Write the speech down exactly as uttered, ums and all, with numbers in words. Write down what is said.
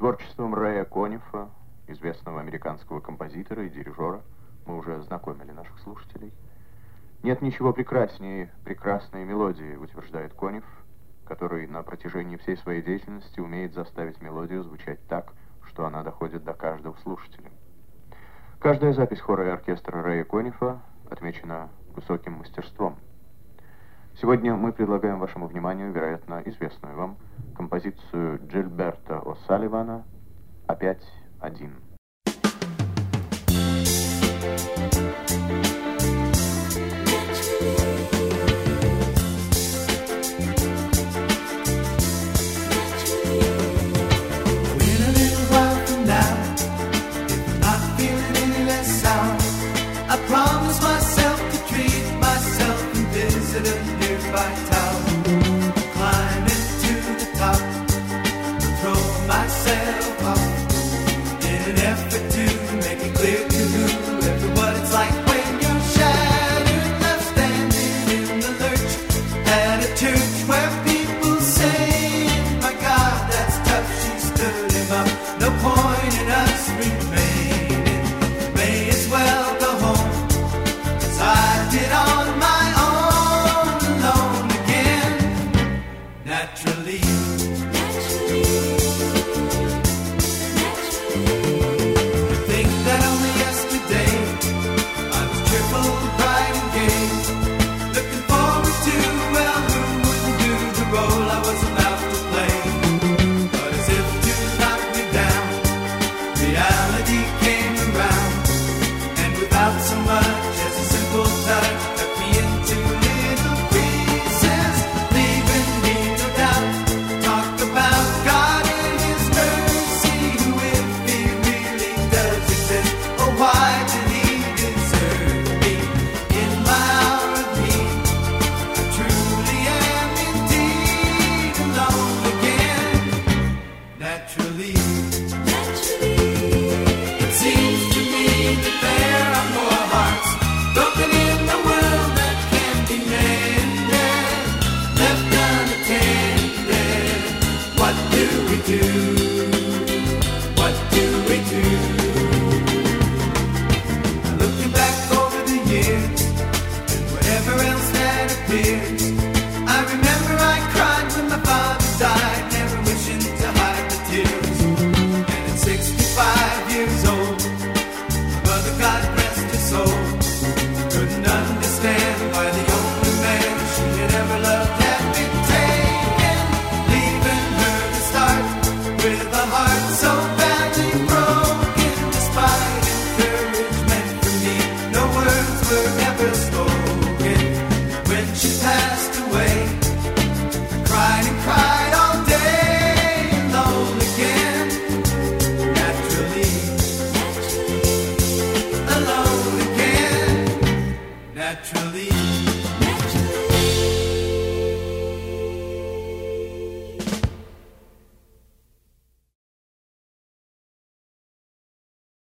творчеством Рэя Конифа, известного американского композитора и дирижера, мы уже знакомили наших слушателей. Нет ничего прекраснее прекрасной мелодии, утверждает Кониф, который на протяжении всей своей деятельности умеет заставить мелодию звучать так, что она доходит до каждого слушателя. Каждая запись хора и оркестра Рэя Конифа отмечена высоким мастерством. Сегодня мы предлагаем вашему вниманию, вероятно, известную вам композицию Джильберто О'Салливана «Опять один».